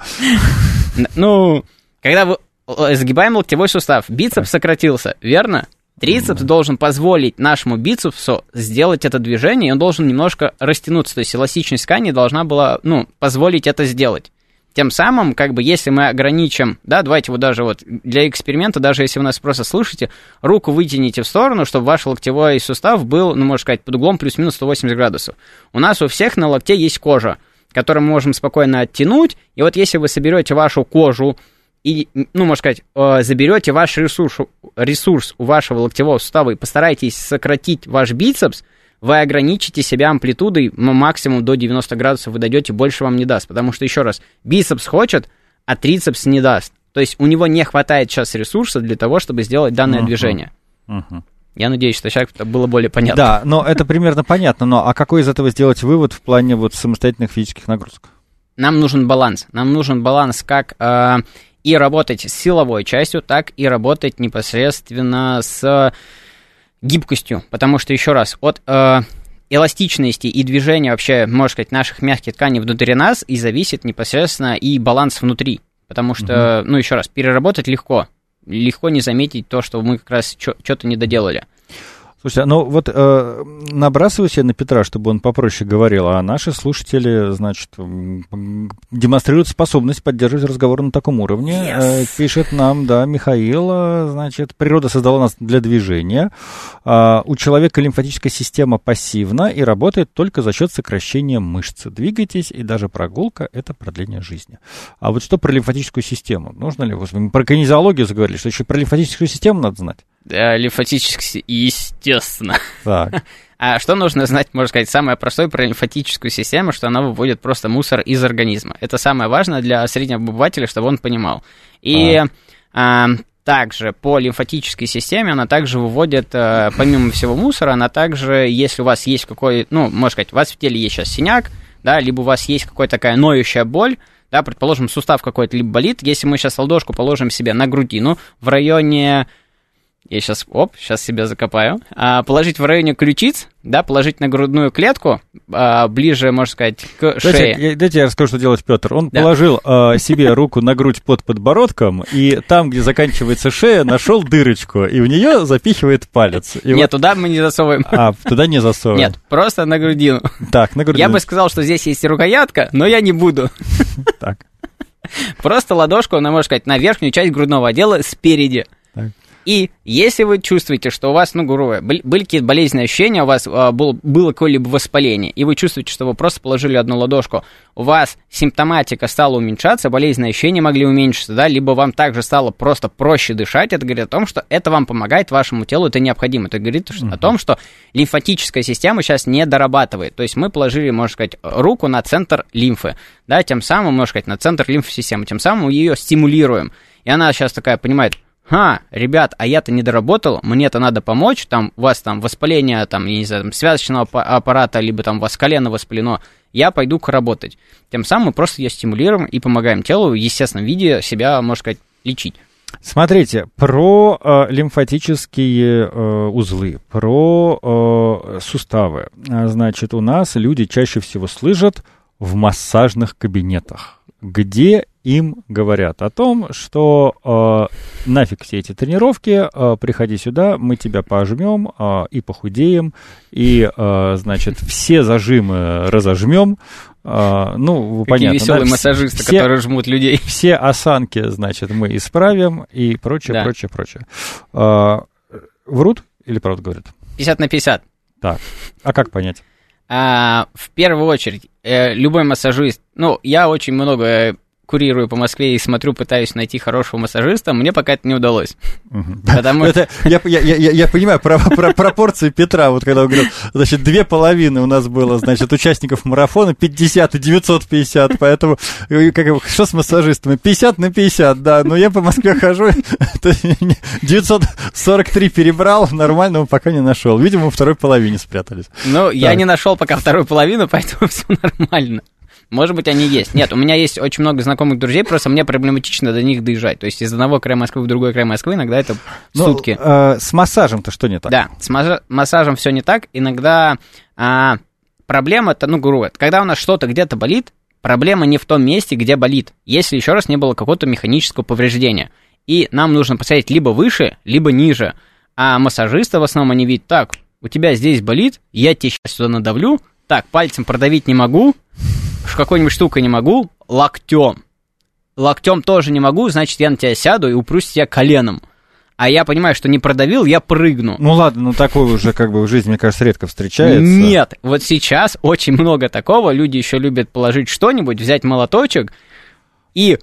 Ну, когда вы сгибаем локтевой сустав, бицепс сократился, верно? Трицепс должен позволить нашему бицепсу сделать это движение, и он должен немножко растянуться, то есть эластичность ткани должна была, позволить это сделать. Тем самым, если мы ограничим, да, давайте вот даже вот для эксперимента, даже если вы нас просто слышите, руку вытяните в сторону, чтобы ваш локтевой сустав был, можно сказать, под углом плюс-минус 180 градусов. У нас у всех на локте есть кожа, которую мы можем спокойно оттянуть, и вот если вы соберете вашу кожу и, можно сказать, заберете ваш ресурс у вашего локтевого сустава и постараетесь сократить ваш бицепс, вы ограничите себя амплитудой, максимум до 90 градусов вы дойдете, больше вам не даст. Потому что, еще раз, бицепс хочет, а трицепс не даст. То есть у него не хватает сейчас ресурсов для того, чтобы сделать данное движение. Я надеюсь, что сейчас это было более понятно. Да, но это примерно понятно. Но какой из этого сделать вывод в плане вот самостоятельных физических нагрузок? Нам нужен баланс. Нам нужен баланс как и работать с силовой частью, так и работать непосредственно с гибкостью, потому что, еще раз, от эластичности и движения вообще, можно сказать, наших мягких тканей внутри нас и зависит непосредственно и баланс внутри, потому что, еще раз, переработать легко не заметить то, что мы как раз что-то не доделали. Слушайте, вот набрасываюсь я на Петра, чтобы он попроще говорил, а наши слушатели, значит, демонстрируют способность поддерживать разговор на таком уровне. Пишет нам, да, Михаил, значит, природа создала нас для движения. У человека лимфатическая система пассивна и работает только за счет сокращения мышц. Двигайтесь, и даже прогулка – это продление жизни. А вот что про лимфатическую систему? Нужно ли? Мы про кинезиологию заговорили, что еще про лимфатическую систему надо знать? Лимфатическую, естественно. Так. А что нужно знать, можно сказать, самое простое про лимфатическую систему, что она выводит просто мусор из организма. Это самое важное для среднего обывателя, чтобы он понимал. И также по лимфатической системе она также выводит, помимо всего мусора, она также, если у вас есть можно сказать, у вас в теле есть сейчас синяк, да, либо у вас есть какая-то такая ноющая боль, да, предположим, сустав какой-то либо болит, если мы сейчас ладошку положим себе на грудину в районе... Я сейчас себя закопаю. Положить в районе ключиц, да, положить на грудную клетку, ближе, можно сказать, к шее. Дайте я расскажу, что делать Петр. Он положил себе руку на грудь под подбородком, и там, где заканчивается шея, нашел дырочку, и в нее запихивает палец. И нет, туда мы не засовываем. Туда не засовываем. Нет, просто на грудину. Так, на грудину. Я бы сказал, что здесь есть рукоятка, но я не буду. Так. Просто ладошку, можно сказать, на верхнюю часть грудного отдела спереди. Так. И если вы чувствуете, что у вас, были какие-то болезненные ощущения, у вас было какое-либо воспаление, и вы чувствуете, что вы просто положили одну ладошку, у вас симптоматика стала уменьшаться, болезненные ощущения могли уменьшиться, да, либо вам также стало просто проще дышать, это говорит о том, что это вам помогает вашему телу, это необходимо. Это говорит о том, что лимфатическая система сейчас не дорабатывает. То есть мы положили, можно сказать, руку на центр лимфы, да, тем самым, можно сказать, на центр лимфосистемы, тем самым мы ее стимулируем. И она сейчас такая понимает: ребят, а я-то не доработал, мне-то надо помочь, у вас воспаление, я не знаю, связочного аппарата, либо у вас колено воспалено, я пойду-ка работать. Тем самым мы просто ее стимулируем и помогаем телу в естественном виде себя, можно сказать, лечить. Смотрите, про лимфатические узлы, про суставы. Значит, у нас люди чаще всего слышат в массажных кабинетах, где им говорят о том, что нафиг все эти тренировки, приходи сюда, мы тебя пожмем и похудеем, и, значит, все зажимы разожмем. Понятно. Какие веселые массажисты, которые жмут людей. Все осанки, значит, мы исправим и прочее, да. прочее. Врут или правду говорят? 50/50. Так, а как понять? В первую очередь, любой массажист, я очень много курирую по Москве и смотрю, пытаюсь найти хорошего массажиста, мне пока это не удалось. Я понимаю пропорции Петра, вот когда он говорил, значит, 2,5 у нас было, значит, участников марафона, 50 и 950, поэтому что с массажистами? 50/50, да, но я по Москве хожу, 943 перебрал, нормального пока не нашел. Видимо, во второй половине спрятались. Я не нашел пока вторую половину, поэтому все нормально. Может быть, они есть. Нет, у меня есть очень много знакомых друзей, просто мне проблематично до них доезжать. То есть из одного края Москвы в другой край Москвы иногда это сутки. С массажем-то что не так? Да, с массажем все не так. Иногда проблема-то, грубо, когда у нас что-то где-то болит, проблема не в том месте, где болит, если еще раз не было какого-то механического повреждения. И нам нужно посмотреть либо выше, либо ниже. А массажисты в основном они видят, так, у тебя здесь болит, я тебе сейчас сюда надавлю, так, пальцем продавить не могу, какой-нибудь штукой не могу, локтем. Локтем тоже не могу, значит, я на тебя сяду и упрусь тебя коленом. А я понимаю, что не продавил, я прыгну. Ну ладно, такое уже в жизни, мне кажется, редко встречается. Нет, вот сейчас очень много такого. Люди еще любят положить что-нибудь, взять молоточек и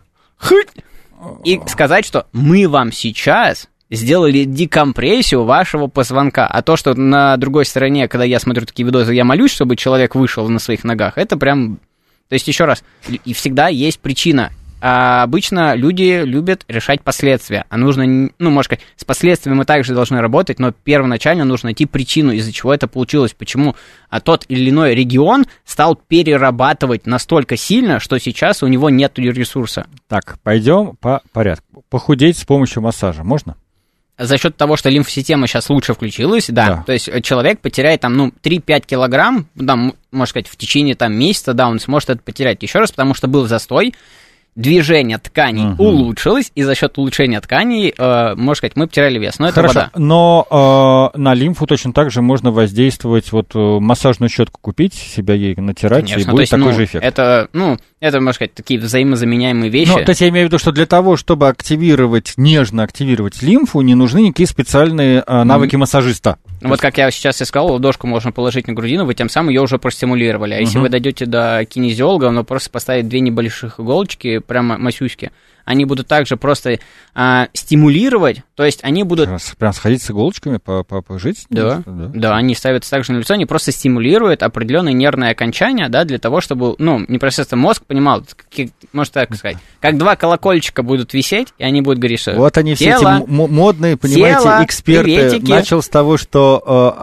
сказать, что мы вам сейчас сделали декомпрессию вашего позвонка. А то, что на другой стороне, когда я смотрю такие видосы, я молюсь, чтобы человек вышел на своих ногах, это прям... То есть, еще раз, и всегда есть причина. А обычно люди любят решать последствия. А нужно, можно сказать, с последствиями мы также должны работать, но первоначально нужно найти причину, из-за чего это получилось, почему тот или иной регион стал перерабатывать настолько сильно, что сейчас у него нет ресурса. Так, пойдем по порядку. Похудеть с помощью массажа можно? За счет того, что лимфосистема сейчас лучше включилась, да. То есть человек потеряет 3-5 килограмм, можно сказать, в течение месяца, он сможет это потерять. Еще раз, потому что был застой, движение тканей улучшилось, и за счет улучшения тканей, можно сказать, мы потеряли вес. Но хорошо, это вода. Но на лимфу точно так же можно воздействовать, массажную щетку купить, себя ей натирать, конечно, и будет такой же эффект. Это, можно сказать, такие взаимозаменяемые вещи. То есть я имею в виду, что для того, чтобы нежно активировать лимфу, не нужны никакие специальные навыки массажиста. Вот как я сейчас и сказал, ладошку можно положить на грудину, вы тем самым ее уже простимулировали. А если вы дойдете до кинезиолога, он просто поставит 2 небольших иголочки, прямо масюськи, они будут также просто стимулировать, то есть они будут... Прям сходить с иголочками, пожить? Да, они ставятся также на лицо, они просто стимулируют определенные нервные окончания, для того, чтобы, непосредственно мозг понимал, можно так сказать, как 2 колокольчика будут висеть, и они будут говорить, что... Вот они все эти модные, понимаете, эксперты. Приветики. Начал с того, что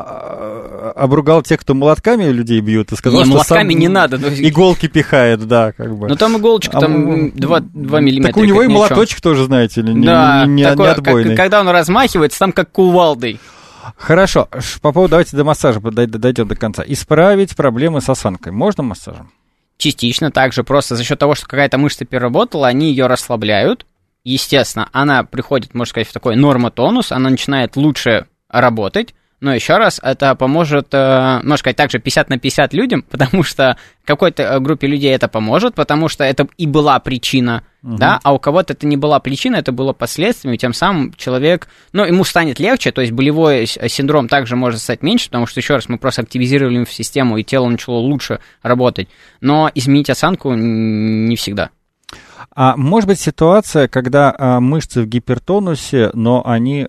обругал тех, кто молотками людей бьют, и сказал, что молотками сам не надо. Иголки пихает, как бы. Но там иголочка, 2 миллиметра. Так у него и молоточек тоже, знаете ли, не отбойный. Когда он размахивается, там как кувалдой. Хорошо, по поводу, давайте до массажа дойдем до конца. Исправить проблемы с осанкой можно массажем? Частично также, просто за счет того, что какая-то мышца переработала, они ее расслабляют. Естественно, она приходит, можно сказать, в такой нормотонус, она начинает лучше работать. Но еще раз, это поможет, можно сказать, также 50/50 людям, потому что какой-то группе людей это поможет, потому что это и была причина, а у кого-то это не была причина, это было последствием, и тем самым человек, ему станет легче, то есть болевой синдром также может стать меньше, потому что, еще раз, мы просто активизировали лимфосистему, и тело начало лучше работать, но изменить осанку не всегда. А может быть ситуация, когда мышцы в гипертонусе, но они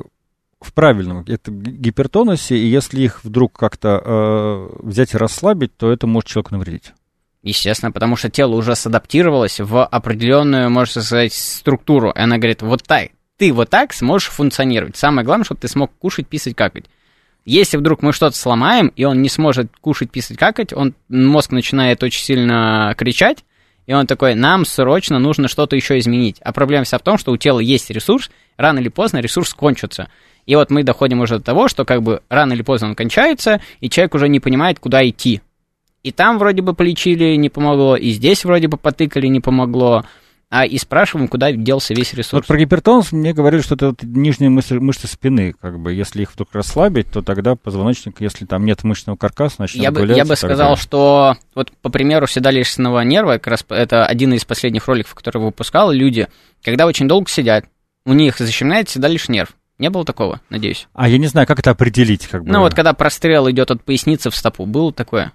в правильном гипертонусе, и если их вдруг как-то взять и расслабить, то это может человеку навредить. Естественно, потому что тело уже садаптировалось в определенную, можно сказать, структуру. И она говорит, вот так, ты вот так сможешь функционировать. Самое главное, чтобы ты смог кушать, писать, какать. Если вдруг мы что-то сломаем, и он не сможет кушать, писать, какать, мозг начинает очень сильно кричать, и он такой, нам срочно нужно что-то еще изменить. А проблема вся в том, что у тела есть ресурс, рано или поздно ресурс кончится. И вот мы доходим уже до того, что рано или поздно он кончается, и человек уже не понимает, куда идти. И там вроде бы полечили, не помогло, и здесь вроде бы потыкали, не помогло. И спрашиваем, куда делся весь ресурс. Вот про гипертонус мне говорили, что это нижние мышцы спины, если их вдруг расслабить, то тогда позвоночник, если там нет мышечного каркаса, начнет гулять. Я бы сказал, что вот по примеру седалищного нерва, как раз это один из последних роликов, который выпускал, люди, когда очень долго сидят, у них защемляет седалищный нерв. Не было такого, надеюсь? Я не знаю, как это определить. Вот когда прострел идет от поясницы в стопу, было такое?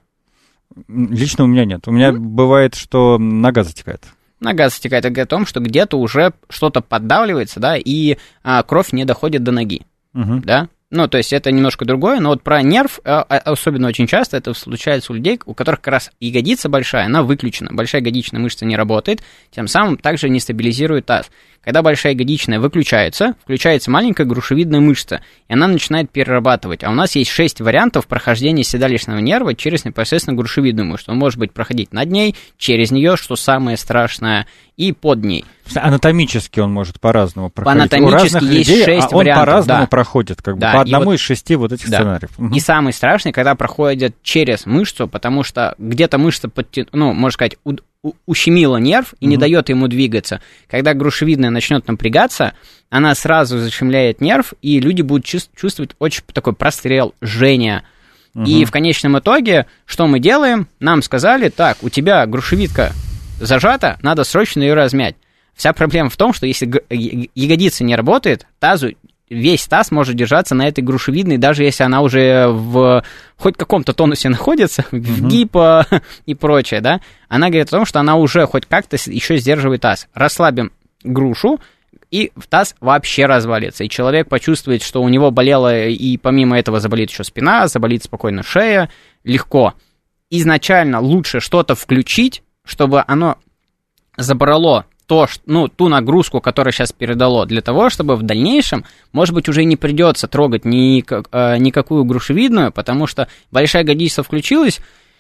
Лично у меня нет. У меня бывает, что нога затекает. Нога затекает, это говорит о том, что где-то уже что-то поддавливается, и кровь не доходит до ноги, да? То есть это немножко другое, но вот про нерв, особенно очень часто это случается у людей, у которых как раз ягодица большая, она выключена, большая ягодичная мышца не работает, тем самым также не стабилизирует таз. Когда большая ягодичная включается маленькая грушевидная мышца, и она начинает перерабатывать. А у нас есть 6 вариантов прохождения седалищного нерва через непосредственно грушевидную мышцу. Он может быть проходить над ней, через нее, что самое страшное, и под ней. Анатомически он может по-разному проходить. Анатомически у разных есть людей 6 он вариантов, по-разному проходит, как бы, по одному из 6 вот этих сценариев. И самый страшный, когда проходит через мышцу, потому что где-то мышца, можно сказать, ущемила нерв и не дает ему двигаться. Когда грушевидная начнет напрягаться, она сразу защемляет нерв, и люди будут чувствовать очень такой прострел, жжение. И в конечном итоге, что мы делаем? Нам сказали, так, у тебя грушевидка зажата, надо срочно ее размять. Вся проблема в том, что если ягодица не работает, весь таз может держаться на этой грушевидной, даже если она уже в хоть каком-то тонусе находится, в гипо и прочее, да, она говорит о том, что она уже хоть как-то еще сдерживает таз. Расслабим грушу, и таз вообще развалится, и человек почувствует, что у него болело, и помимо этого заболит еще спина, заболит спокойно шея, легко. Изначально лучше что-то включить, чтобы оно забрало ту нагрузку, которую сейчас передало, для того, чтобы в дальнейшем, может быть, уже не придется трогать никакую грушевидную, потому что большая ягодица включилась,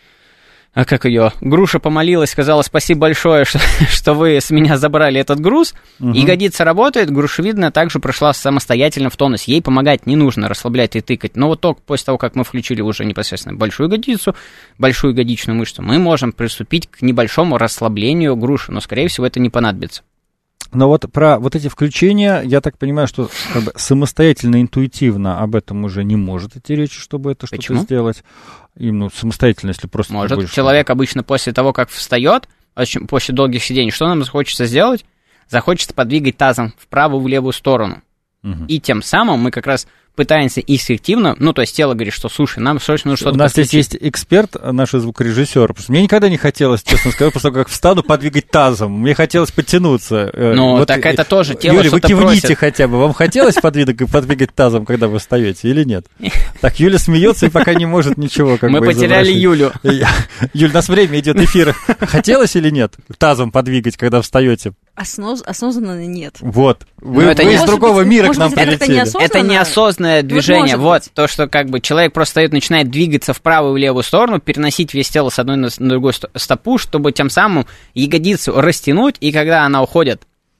груша помолилась, сказала спасибо большое, что вы с меня забрали этот груз, ягодица работает, грушевидная также прошла самостоятельно в тонус, ей помогать не нужно, расслаблять и тыкать, но вот только после того, как мы включили уже непосредственно большую ягодицу, большую ягодичную мышцу, мы можем приступить к небольшому расслаблению груши, но, скорее всего, это не понадобится. Но вот про вот эти включения, я так понимаю, что как бы самостоятельно, интуитивно об этом уже не может идти речь, чтобы это что-то сделать. Именно самостоятельно, если просто... Может. Человек обычно после того, как встает, после долгих сидений, что нам захочется сделать? Захочется подвигать тазом в правую, в левую сторону. И тем самым мы как раз пытаемся инстинктивно, то есть тело говорит, что, слушай, нам срочно нужно что-то У нас подключить. здесь есть эксперт, наш звукорежиссер. Мне никогда не хотелось, честно сказать, после того, как встану, подвигать тазом. Мне хотелось подтянуться. Так это тоже тело Юля, что-то вы кивните просит. хотя бы. Вам хотелось подвигать тазом, когда вы встаете, или нет? Так, Юля смеется и пока не может ничего. Мы потеряли Юлю. Юль, у нас время идет эфир. Хотелось или нет тазом подвигать, когда встаете? Осознанно нет. Вот. Вы из другого мира к нам прилетели. Это неосознанное движение. Вот то, что как бы человек просто встает, начинает двигаться в правую и левую сторону, переносить весь тело с одной на другую стопу, чтобы тем самым ягодицу растянуть, и когда она уходит,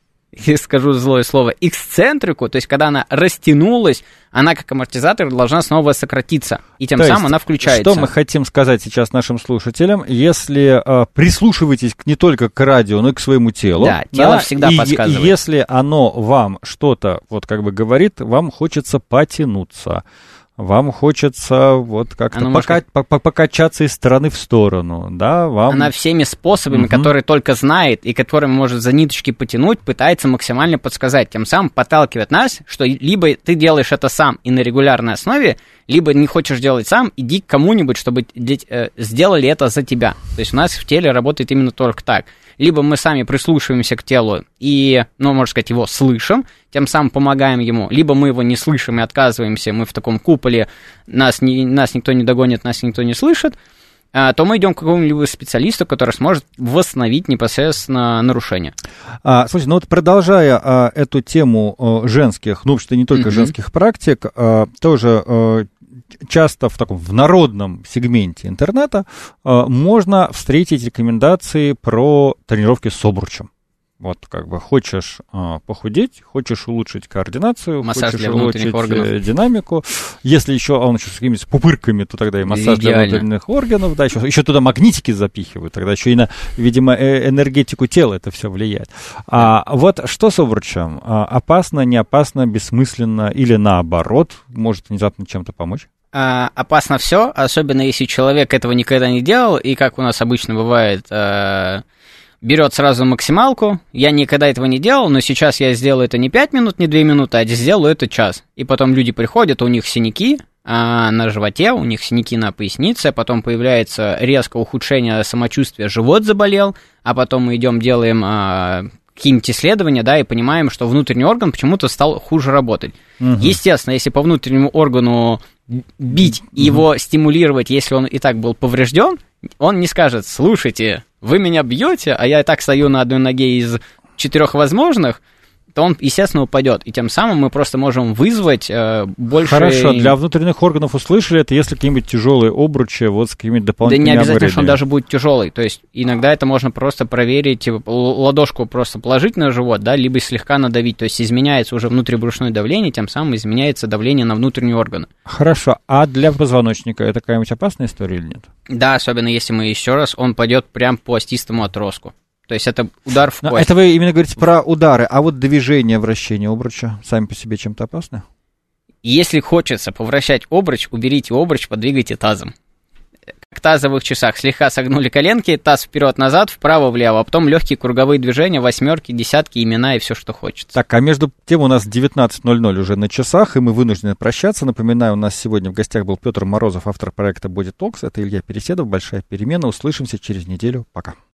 я скажу злое слово, эксцентрику, то есть когда она растянулась, она как амортизатор должна снова сократиться, и тем самым она включается. Что мы хотим сказать сейчас нашим слушателям, если прислушиваетесь не только к радио, но и к своему телу. Да, тело всегда подсказывает. И если оно вам что-то вот как бы говорит, вам хочется потянуться. Вам хочется вот как-то покачаться из стороны в сторону, да? Она всеми способами, которые только знает и которыми может за ниточки потянуть, пытается максимально подсказать, тем самым подталкивает нас, что либо ты делаешь это сам и на регулярной основе, либо не хочешь делать сам, иди к кому-нибудь, чтобы сделали это за тебя. То есть у нас в теле работает именно только так. Либо мы сами прислушиваемся к телу и, можно сказать, его слышим, тем самым помогаем ему, либо мы его не слышим и отказываемся, мы в таком куполе, нас никто не догонит, нас никто не слышит, то мы идем к какому-нибудь специалисту, который сможет восстановить непосредственно нарушение. Слушай, продолжая эту тему женских, что не только женских практик, тоже часто в народном сегменте интернета можно встретить рекомендации про тренировки с обручем. Вот, как бы, хочешь похудеть, хочешь улучшить координацию, массаж хочешь для внутренних органов, динамику. Если еще он еще с какими-то пупырками, то тогда и массаж для внутренних органов, да, еще туда магнитики запихивают, тогда еще и на, видимо, энергетику тела это все влияет. Вот что с обручем? Опасно, не опасно, бессмысленно или наоборот, может внезапно чем-то помочь? Опасно все, особенно если человек этого никогда не делал, и как у нас обычно бывает, берет сразу максималку. Я никогда этого не делал, но сейчас я сделаю это не 5 минут, не 2 минуты, а сделаю это час. И потом люди приходят, у них синяки на животе, у них синяки на пояснице, потом появляется резкое ухудшение самочувствия, живот заболел, а потом мы идем делаем какие-нибудь исследования, да, и понимаем, что внутренний орган почему-то стал хуже работать. Естественно, если по внутреннему органу бить и его стимулировать, если он и так был поврежден, он не скажет: слушайте, вы меня бьете, а я и так стою на одной ноге из 4 возможных, то он, естественно, упадет. И тем самым мы просто можем вызвать больше... Хорошо, для внутренних органов услышали это, если какие-нибудь тяжелые обручи, вот с какими-то дополнительными Да не обязательно, апгрейдами. что он даже будет тяжелый. То есть иногда это можно просто проверить, типа, ладошку просто положить на живот, да, либо слегка надавить. То есть изменяется уже внутрибрюшное давление, тем самым изменяется давление на внутренние органы. Хорошо, а для позвоночника это какая-нибудь опасная история или нет? Да, особенно если мы еще раз, он пойдет прям по остистому отростку. То есть это удар в кость. Это вы именно говорите про удары, а вот движение, вращение обруча сами по себе чем-то опасны? Если хочется повращать обруч, уберите обруч, подвигайте тазом. Как в тазовых часах. Слегка согнули коленки, таз вперед-назад, вправо-влево, а потом легкие круговые движения, восьмерки, десятки, имена и все, что хочется. Так, а между тем у нас 19:00 уже на часах, и мы вынуждены прощаться. Напоминаю, у нас сегодня в гостях был Петр Морозов, автор проекта Body Talks. Это Илья Переседов. Большая перемена. Услышимся через неделю. Пока.